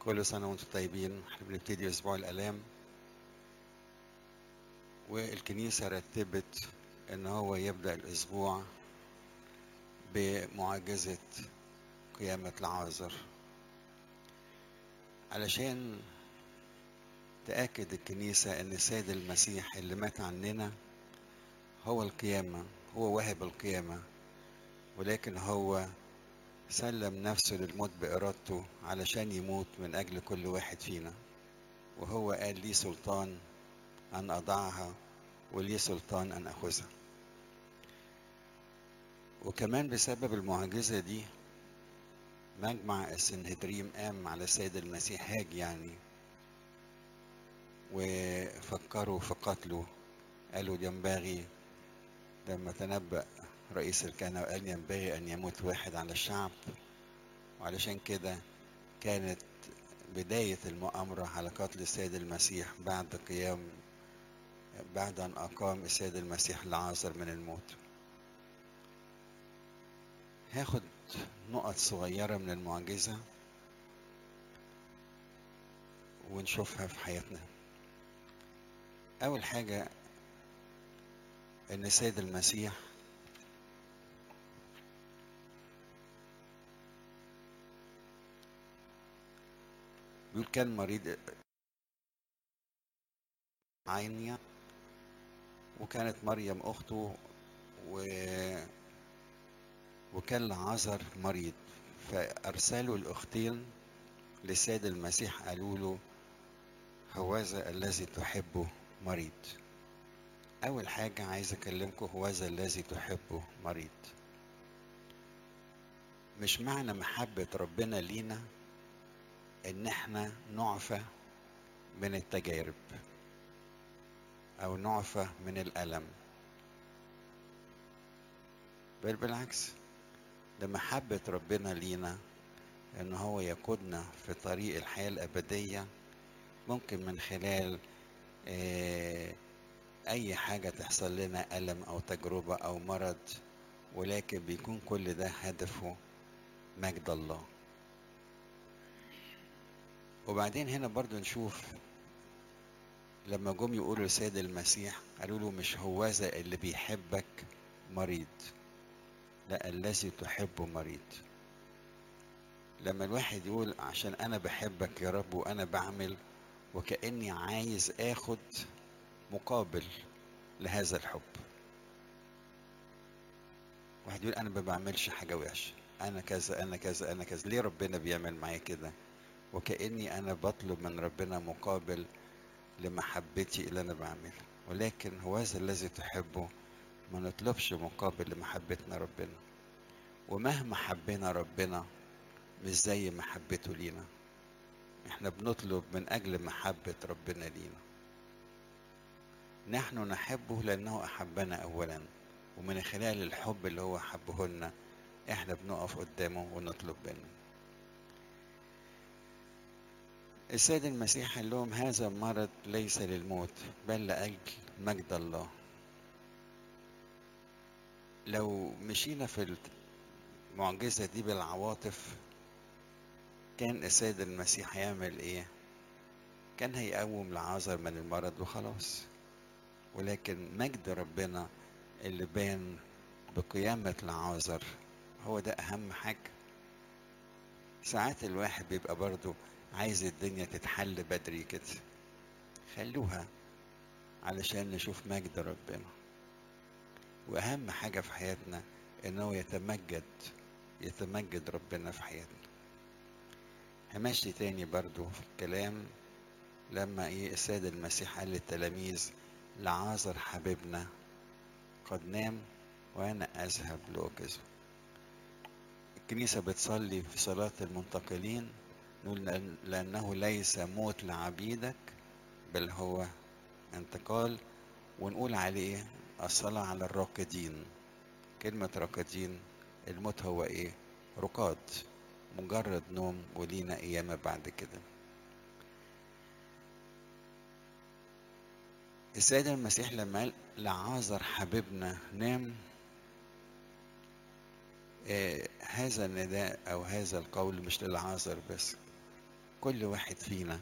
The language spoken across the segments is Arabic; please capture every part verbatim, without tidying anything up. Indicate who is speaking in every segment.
Speaker 1: كل سنة وانتم طيبين. احنا بنبتدي أسبوع الآلام، والكنيسة رتبت إن هو يبدأ الأسبوع بمعجزة قيامة لعازر، علشان تأكد الكنيسة إن السيد المسيح اللي مات عننا هو القيامة، هو واهب القيامة، ولكن هو سلم نفسه للموت بإرادته علشان يموت من أجل كل واحد فينا. وهو قال لي سلطان أن أضعها ولي سلطان أن أخذها. وكمان بسبب المعجزة دي مجمع السنهدريم قام على السيد المسيح هاج يعني، وفكروا في قتله. قالوا ينبغي، لما تنبأ رئيس الكهنة وقال ينبغي أن يموت واحد على الشعب، وعلشان كده كانت بداية المؤامرة على قتل السيد المسيح بعد قيام بعد أن أقام السيد المسيح لعازر من الموت. هاخد نقط صغيرة من المعجزة ونشوفها في حياتنا. أول حاجة إن السيد المسيح بيقول كان مريض عينيا، وكانت مريم أخته و... وكان لعازر مريض، فأرسلوا الأختين للسيد المسيح قالوا له هوذا الذي تحبه مريض. أول حاجة عايز أكلمكم، هوذا الذي تحبه مريض. مش معنى محبة ربنا لينا إن إحنا نعفى من التجارب أو نعفى من الألم، بل بالعكس، ده محبة ربنا لينا إن هو يقودنا في طريق الحياة الأبدية، ممكن من خلال آه أي حاجة تحصل لنا، ألم أو تجربة أو مرض، ولكن بيكون كل ده هدفه مجد الله. وبعدين هنا برضو نشوف لما جم يقولوا لسيد المسيح قالوا له مش هوذا اللي بيحبك مريض، لا الذي تحبه مريض. لما الواحد يقول عشان أنا بحبك يا رب وأنا بعمل وكأني عايز آخد مقابل لهذا الحب. واحد يقول أنا ما بعملش حاجة وحشة، أنا كذا أنا كذا أنا كذا، ليه ربنا بيعمل معايا كده؟ وكأني أنا بطلب من ربنا مقابل لمحبتي اللي أنا بعملها. ولكن هوذا الذي تحبه ما نطلبش مقابل لمحبتنا ربنا. ومهما حبينا ربنا مش زي محبته لينا، احنا بنطلب من أجل محبة ربنا لينا. نحن نحبه لأنه أحبنا أولا، ومن خلال الحب اللي هو حبه لنا احنا بنقف قدامه ونطلب منه. السيد المسيح قال لهم هذا المرض ليس للموت بل لأجل مجد الله. لو مشينا في المعجزة دي بالعواطف كان السيد المسيح هيعمل ايه؟ كان هيقوم لعازر من المرض وخلاص. ولكن مجد ربنا اللي بان بقيامة لعازر هو ده أهم حاجة. ساعات الواحد بيبقى برضو عايز الدنيا تتحل بدري كده، خلوها علشان نشوف مجد ربنا. وأهم حاجة في حياتنا إنه يتمجد يتمجد ربنا في حياتنا. همشي تاني برضو في الكلام. لما إيه السيد المسيح قال للتلاميذ لعازر حبيبنا قد نام وأنا أذهب لأوقظه. الكنيسة بتصلي في صلاة المنتقلين نقول لأنه ليس موت لعبيدك بل هو انتقال. ونقول عليه الصلاة على الراقدين. كلمة راقدين، الموت هو ايه؟ رقاد، مجرد نوم ولينا قيامة بعد كده. السيد المسيح لما قال لعازر حبيبنا نام، آه هذا النداء او هذا القول مش للعازر بس، كل واحد فينا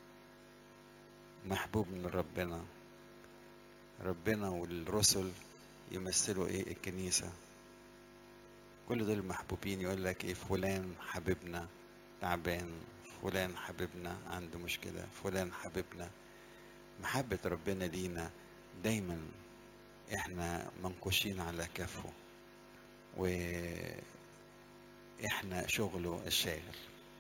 Speaker 1: محبوب من ربنا. ربنا والرسل يمثلوا ايه؟ الكنيسة. كل دول محبوبين. يقول لك ايه؟ فلان حبيبنا تعبان، فلان حبيبنا عنده مشكلة، فلان حبيبنا. محبة ربنا لينا دايما احنا منقوشين على كفه، واحنا شغله الشاغل.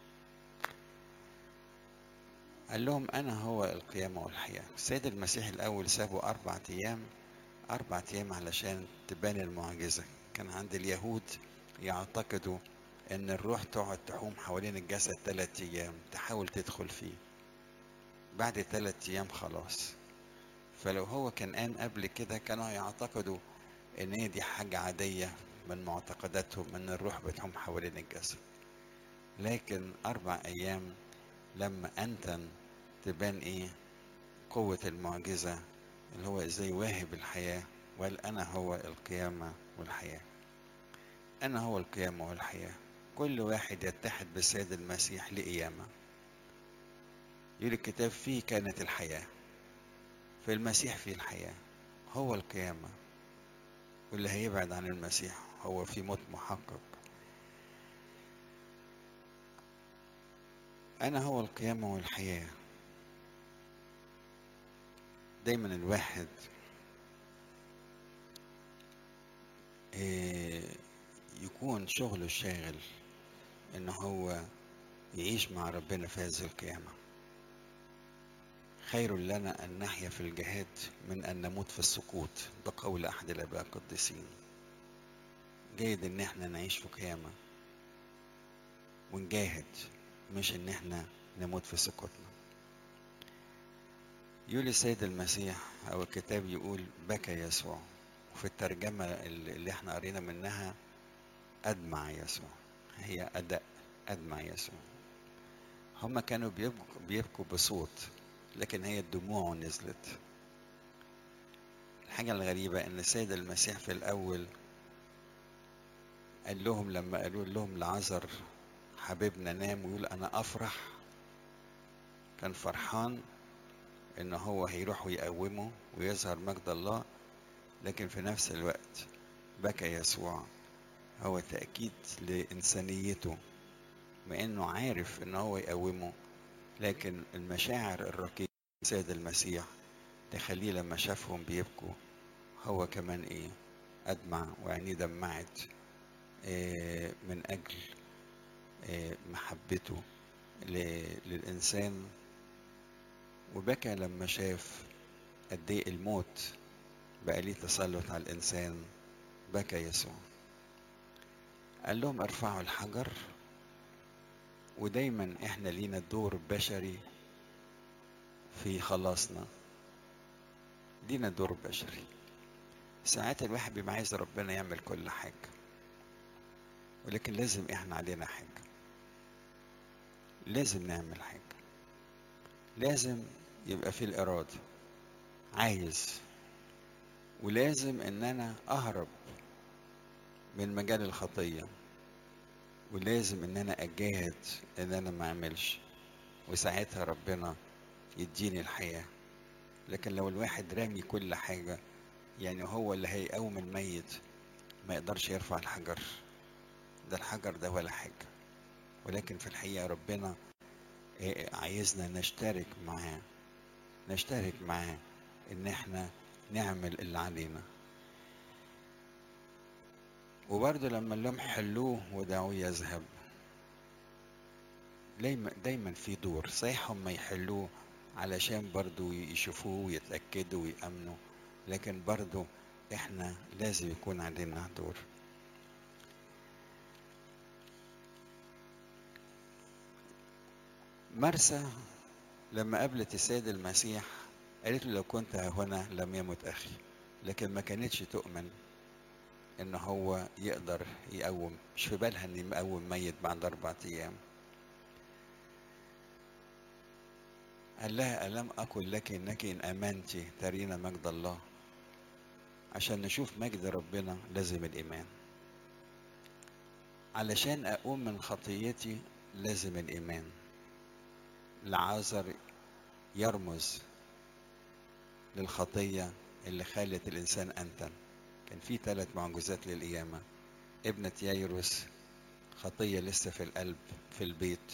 Speaker 1: قال لهم انا هو القيامة والحياة. السيد المسيح الاول سابه اربع ايام، اربع ايام علشان تبان المعجزة. كان عند اليهود يعتقدوا ان الروح تقعد تحوم حوالين الجسد ثلاث ايام، تحاول تدخل فيه، بعد ثلاث ايام خلاص. فلو هو كان قام قبل كده كانوا يعتقدوا ان هي دي حاجة عادية من معتقداتهم ان الروح بتحوم حوالين الجسد. لكن اربع ايام لما انتن تبان ايه؟ قوة المعجزة، اللي هو ازاي واهب الحياة. وقال انا هو القيامة والحياة. انا هو القيامة والحياة. كل واحد يتحد بالسيد المسيح لقيامة. يقول الكتاب فيه كانت الحياة، في المسيح فيه الحياة، هو القيامة. واللي هيبعد عن المسيح هو في موت محقق. أنا هو القيامة والحياة. دايما الواحد يكون شغله الشاغل إن هو يعيش مع ربنا في هذه القيامة. خير لنا أن نحيا في الجهاد من أن نموت في السقوط، ده قول أحد الآباء القديسين. جيد إن احنا نعيش في قيامة ونجاهد، مش إن احنا نموت في سقوطنا. يقول السيد المسيح أو الكتاب يقول بكى يسوع، وفي الترجمة اللي احنا قرينا منها أدمع يسوع. هي أداء أدمع يسوع. هما كانوا بيبكوا, بيبكوا بصوت، لكن هي الدموع نزلت. الحاجة الغريبة إن السيد المسيح في الأول قال لهم لما قالوا لهم لعازر حبيبنا نام، ويقول أنا أفرح. كان فرحان إن هو هيروح ويقومه ويظهر مجد الله، لكن في نفس الوقت بكى يسوع. هو تأكيد لإنسانيته، مع إنه عارف إن هو يقومه، لكن المشاعر الرقيقة سيد المسيح تخليه لما شافهم بيبكوا هو كمان إيه؟ أدمع، وعينيه دمعت إيه من أجل إيه؟ محبته للإنسان. وبكى لما شاف قد إيه الموت بقى ليه تسلط على الإنسان. بكى يسوع. قال لهم ارفعوا الحجر. ودايما احنا لينا دور بشري في خلاصنا، لينا دور بشري. ساعات الواحد بيبقى عايز ربنا يعمل كل حاجة، ولكن لازم احنا علينا حاجة، لازم نعمل حاجة. لازم يبقى في الإرادة، عايز. ولازم ان انا اهرب من مجال الخطية، ولازم ان انا اجاهد ان انا ما اعملش، وساعتها ربنا يديني الحياة. لكن لو الواحد رامي كل حاجة، يعني هو اللي هيقوم الميت، ما يقدرش يرفع الحجر. ده الحجر ده ولا حاجة. ولكن في الحقيقة ربنا عايزنا نشترك معاه، نشترك معاه ان احنا نعمل اللي علينا. وبرضه لما لهم حلوه ودعوه يذهب، دايما في دور. صحيح هم يحلوه علشان برضه يشوفوه ويتأكدوا ويأمنوا، لكن برضه احنا لازم يكون عندنا دور. مرسى لما قابلت السيد المسيح قالت له لو كنت هنا لم يمت أخي، لكن ما كانتش تؤمن إن هو يقدر يقوم. مش في بالها إن يقوم ميت بعد أربعة أيام. قال لها ألم أقل لك إنك إن آمنت ترين مجد الله؟ عشان نشوف مجد ربنا لازم الإيمان. علشان أقوم من خطيتي لازم الإيمان. لعازر يرمز للخطية اللي خلت الإنسان أنتن. كان في ثلاث معجزات للقيامة: ابنة يايروس، خطية لسه في القلب في البيت;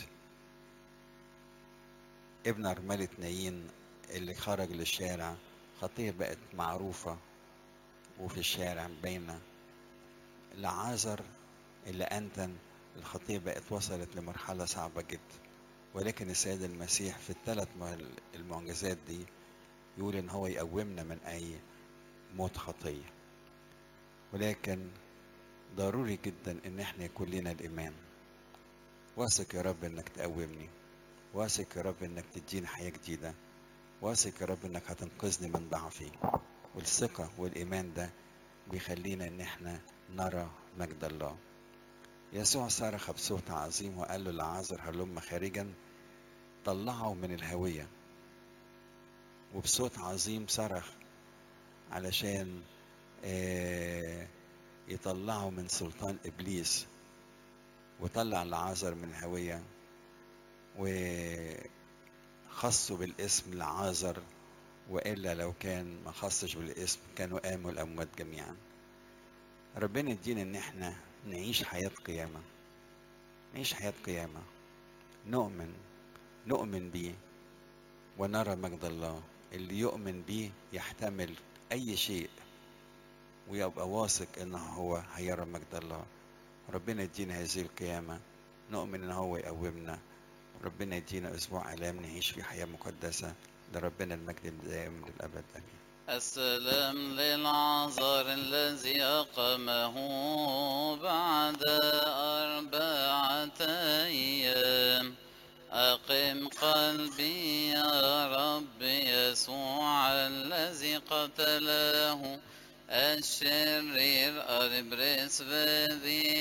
Speaker 1: ابن أرملة نايين اللي خرج للشارع، خطية بقت معروفة وفي الشارع باينة; لعازر اللي أنتن، الخطية بقت وصلت لمرحلة صعبة جدا. ولكن السيد المسيح في الثلاث المعجزات دي يقول إن هو يقومنا من أي موت خطية. ولكن ضروري جدا إن احنا يكون لنا الإيمان. واثق يا رب إنك تقومني، واثق يا رب إنك تديني حياة جديدة، واثق يا رب إنك هتنقذني من ضعفي. والثقة والإيمان ده بيخلينا إن احنا نرى مجد الله. يسوع صرخ بصوت عظيم وقال له لعازر هلم خارجا، طلعه من الهوية. وبصوت عظيم صرخ علشان آه يطلعه من سلطان إبليس، وطلع لعازر من الهوية وخصه بالاسم لعازر، وإلا لو كان ما خصش بالاسم كانوا قاموا الأموات جميعا. ربنا يدينا إن احنا نعيش حياة قيامة، نعيش حياة قيامة، نؤمن نؤمن بيه ونرى مجد الله. اللي يؤمن بيه يحتمل أي شيء ويبقى واثق إنه هو هيرى مجد الله. ربنا يدينا هذه القيامة، نؤمن إن هو يقومنا. ربنا يدينا أسبوع آلام نعيش في حياة مقدسة. لربنا المجد الدائم للأبد آمين.
Speaker 2: السلام للعازر الذي أقامه بعد أربعة أيام. أقم قلبي يا رب يسوع الذي قتله الشرير أربرس بذي